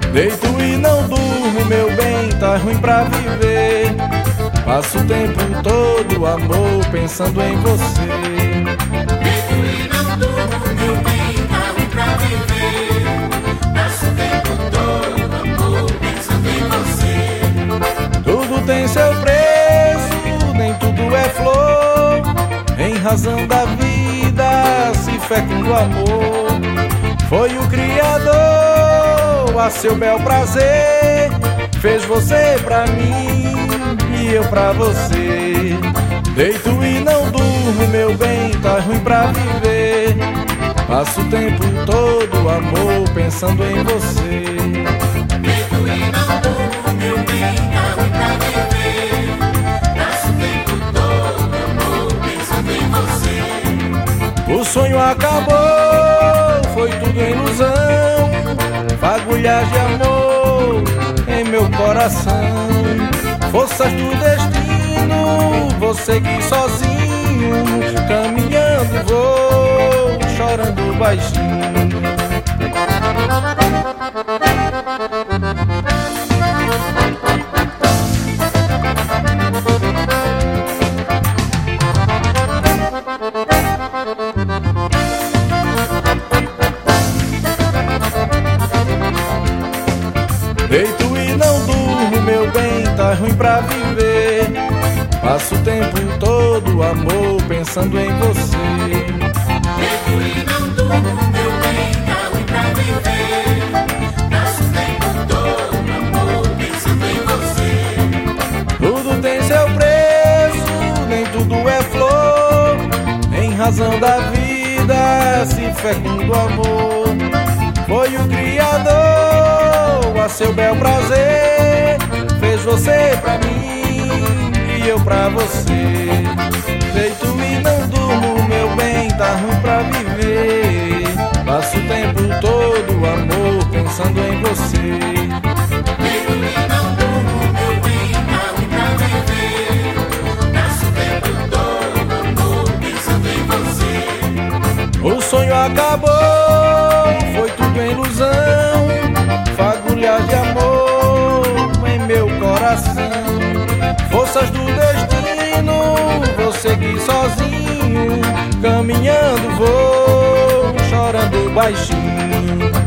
Deito e não durmo, meu bem, tá ruim pra viver. Passo o tempo todo, amor, pensando em você. Deito e não durmo, meu bem, tá ruim pra viver. Passo o tempo todo, amor, pensando em você. Tudo tem seu preço, nem tudo é flor. Em razão da vida se fecundo o amor. Foi o Criador, a seu bel prazer, fez você pra mim e eu pra você. Deito e não durmo, meu bem, tá ruim pra viver. Passo o tempo todo, amor, pensando em você. Deito e não durmo, meu bem, tá ruim pra viver. Passo o tempo todo, amor, pensando em você. O sonho acabou, foi tudo ilusão, fagulhas de amor em meu coração. Forças do destino, vou seguir sozinho, caminhando vou, chorando baixinho. Deito e não durmo, meu bem, tá ruim pra viver. Passo o tempo todo, amor, pensando em você. Deito e não durmo, meu bem, tá ruim pra viver. Passo o tempo todo, amor, pensando em você. Tudo tem seu preço, nem tudo é flor. Em razão da vida se fecunda o amor. Foi o Criador, a seu bel prazer, fez você pra mim e eu pra você. Deito e não durmo, meu bem, tá ruim pra viver. Passo o tempo todo, amor, pensando em você. Deito e não durmo, meu bem, tá ruim pra viver. Passo o tempo todo, amor, pensando em você. O sonho acabou, foi tudo ilusão, fagulhas de amor em meu coração. Forças do destino, vou seguir sozinho, caminhando vou, chorando baixinho.